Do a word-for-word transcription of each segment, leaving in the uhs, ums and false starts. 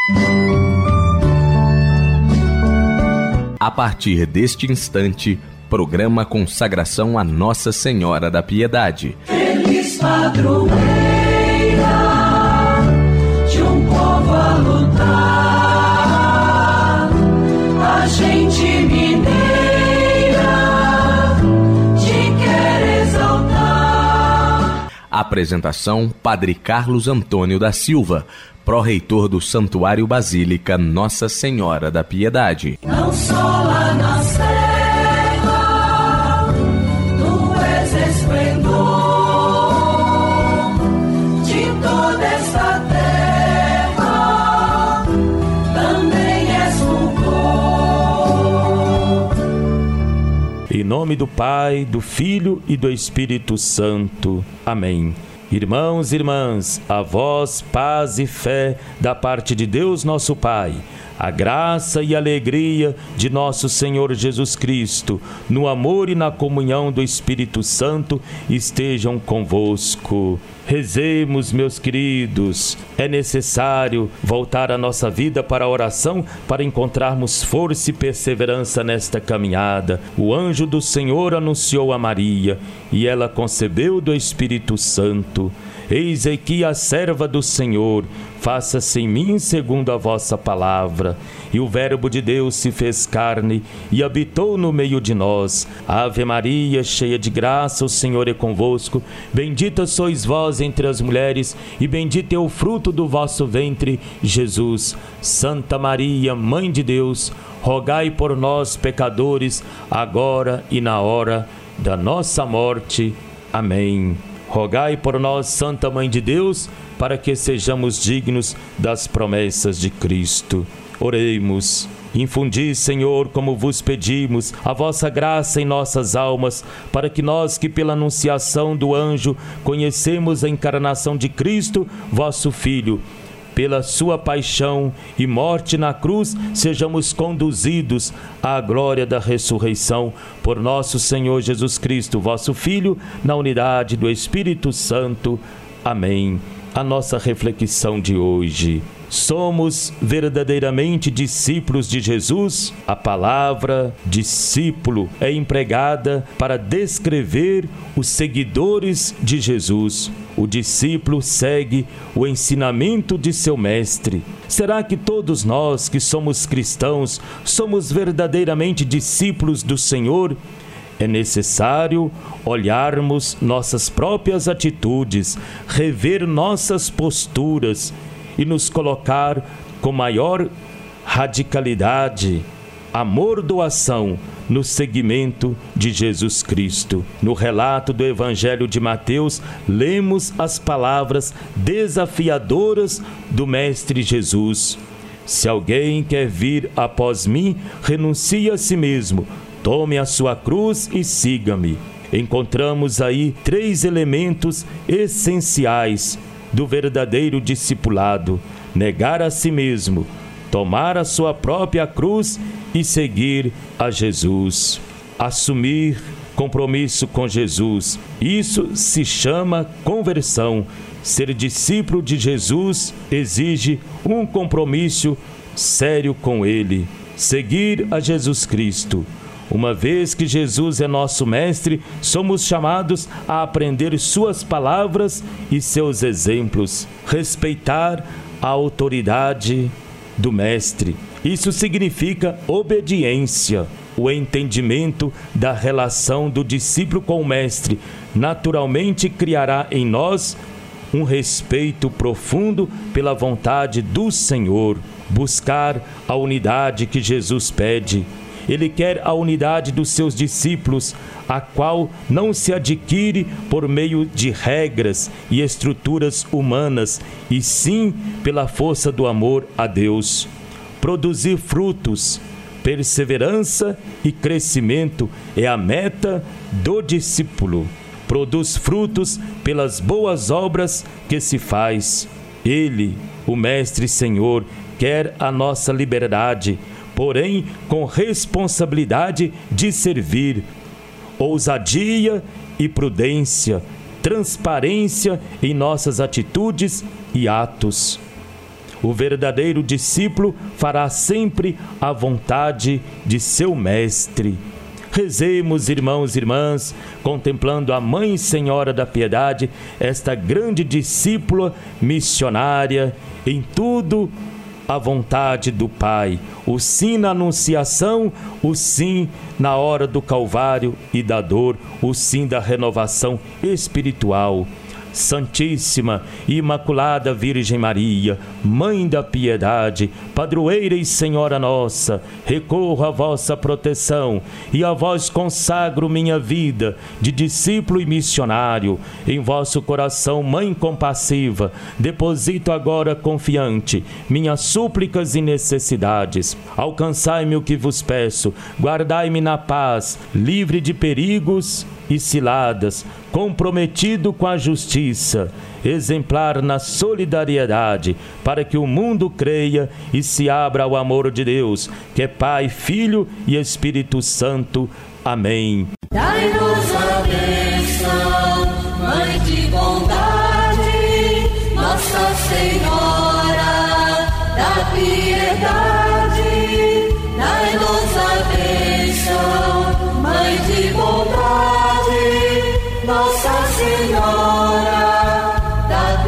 A partir deste instante, programa Consagração a Nossa Senhora da Piedade. Feliz padroeira de um povo a lutar, a gente mineira te quer exaltar. Apresentação: Padre Carlos Antônio da Silva, pró-reitor do Santuário Basílica Nossa Senhora da Piedade. Não só lá na serra, tu és esplendor de toda esta terra, também és fulgor. Em nome do Pai, do Filho e do Espírito Santo. Amém. Irmãos e irmãs, a vós paz e fé da parte de Deus nosso Pai, a graça e alegria de nosso Senhor Jesus Cristo, no amor e na comunhão do Espírito Santo, estejam convosco. Rezemos, meus queridos. É necessário voltar a nossa vida para a oração para encontrarmos força e perseverança nesta caminhada. O anjo do Senhor anunciou a Maria e ela concebeu do Espírito Santo. Eis aqui a serva do Senhor, faça-se em mim segundo a vossa palavra. E o Verbo de Deus se fez carne e habitou no meio de nós. Ave Maria, cheia de graça, o Senhor é convosco. Bendita sois vós entre as mulheres, e bendito é o fruto do vosso ventre, Jesus. Santa Maria, Mãe de Deus, rogai por nós, pecadores, agora e na hora da nossa morte. Amém. Rogai por nós, Santa Mãe de Deus, para que sejamos dignos das promessas de Cristo. Oremos. Infundi, Senhor, como vos pedimos, a vossa graça em nossas almas, para que nós que pela anunciação do anjo conhecemos a encarnação de Cristo, vosso Filho, pela sua paixão e morte na cruz, sejamos conduzidos à glória da ressurreição por nosso Senhor Jesus Cristo, vosso Filho, na unidade do Espírito Santo. Amém. A nossa reflexão de hoje: somos verdadeiramente discípulos de Jesus? A palavra discípulo é empregada para descrever os seguidores de Jesus. O discípulo segue o ensinamento de seu mestre. Será que todos nós que somos cristãos somos verdadeiramente discípulos do Senhor? É necessário olharmos nossas próprias atitudes, rever nossas posturas e nos colocar com maior radicalidade, amor, doação no seguimento de Jesus Cristo. No relato do Evangelho de Mateus, lemos as palavras desafiadoras do Mestre Jesus. Se alguém quer vir após mim, renuncie a si mesmo, tome a sua cruz e siga-me. Encontramos aí três elementos essenciais do verdadeiro discipulado: negar a si mesmo, tomar a sua própria cruz e seguir a Jesus. Assumir compromisso com Jesus, isso se chama conversão. Ser discípulo de Jesus exige um compromisso sério com Ele. Seguir a Jesus Cristo. Uma vez que Jesus é nosso mestre, somos chamados a aprender suas palavras e seus exemplos. Respeitar a autoridade do mestre. Isso significa obediência. O entendimento da relação do discípulo com o mestre naturalmente criará em nós um respeito profundo pela vontade do Senhor. Buscar a unidade que Jesus pede. Ele quer a unidade dos seus discípulos, a qual não se adquire por meio de regras e estruturas humanas, e sim pela força do amor a Deus. Produzir frutos, perseverança e crescimento é a meta do discípulo. Produz frutos pelas boas obras que se faz. Ele, o Mestre Senhor, quer a nossa liberdade, porém com responsabilidade de servir, ousadia e prudência, transparência em nossas atitudes e atos. O verdadeiro discípulo fará sempre a vontade de seu mestre. Rezemos, irmãos e irmãs, contemplando a Mãe Senhora da Piedade, esta grande discípula missionária, em tudo a vontade do Pai. O sim na anunciação, o sim na hora do Calvário e da dor, o sim da renovação espiritual. Santíssima e Imaculada Virgem Maria, Mãe da Piedade, Padroeira e Senhora nossa, recorro à vossa proteção e a vós consagro minha vida de discípulo e missionário. Em vosso coração, Mãe compassiva, deposito agora confiante minhas súplicas e necessidades. Alcançai-me o que vos peço, guardai-me na paz, livre de perigos e ciladas, comprometido com a justiça, exemplar na solidariedade, para que o mundo creia e se abra ao amor de Deus, que é Pai, Filho e Espírito Santo. Amém. Dai-nos a bênção, Mãe de bondade, Nossa Senhora da Piedade. Dai-nos a bênção, Mãe de bondade, Nossa Senhora da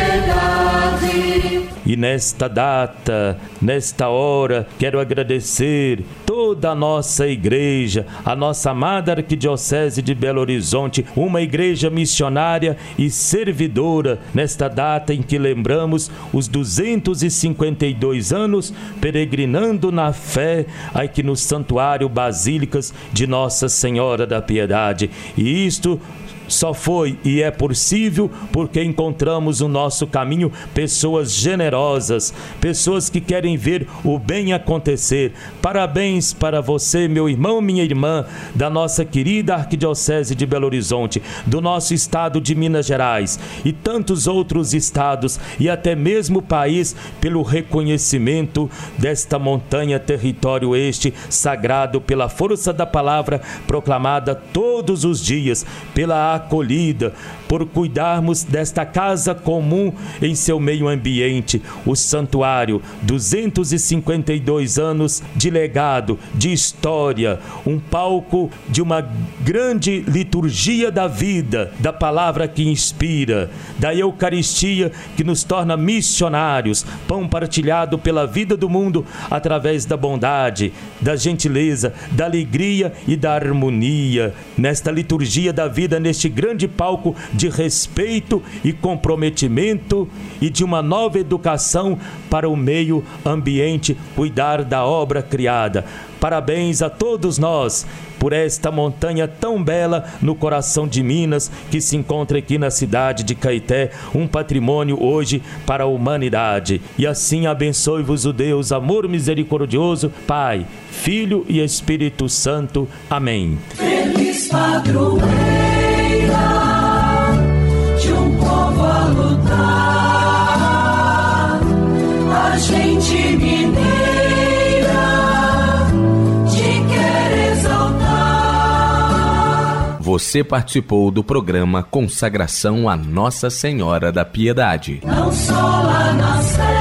Piedade. E nesta data, nesta hora, quero agradecer toda a nossa igreja, a nossa amada Arquidiocese de Belo Horizonte, uma igreja missionária e servidora, nesta data em que lembramos os duzentos e cinquenta e dois anos peregrinando na fé aqui no Santuário Basílicas de Nossa Senhora da Piedade. E isto só foi e é possível porque encontramos no nosso caminho pessoas generosas, pessoas que querem ver o bem acontecer. Parabéns para você, meu irmão, minha irmã, da nossa querida Arquidiocese de Belo Horizonte, do nosso estado de Minas Gerais e tantos outros estados e até mesmo o país, pelo reconhecimento desta montanha, território este sagrado, pela força da palavra proclamada todos os dias, pela acolhida, por cuidarmos desta casa comum em seu meio ambiente, o santuário, duzentos e cinquenta e dois anos de legado, de história, um palco de uma grande liturgia da vida, da palavra que inspira, da Eucaristia que nos torna missionários, pão partilhado pela vida do mundo através da bondade, da gentileza, da alegria e da harmonia, nesta liturgia da vida, neste grande palco de respeito e comprometimento e de uma nova educação para o meio ambiente, cuidar da obra criada. Parabéns a todos nós por esta montanha tão bela no coração de Minas, que se encontra aqui na cidade de Caeté, um patrimônio hoje para a humanidade. E assim abençoe-vos o Deus, amor misericordioso, Pai, Filho e Espírito Santo. Amém. Feliz padroeira de um povo a lutar, a gente mineira te quer exaltar. Você participou do programa Consagração a Nossa Senhora da Piedade. Não só lá na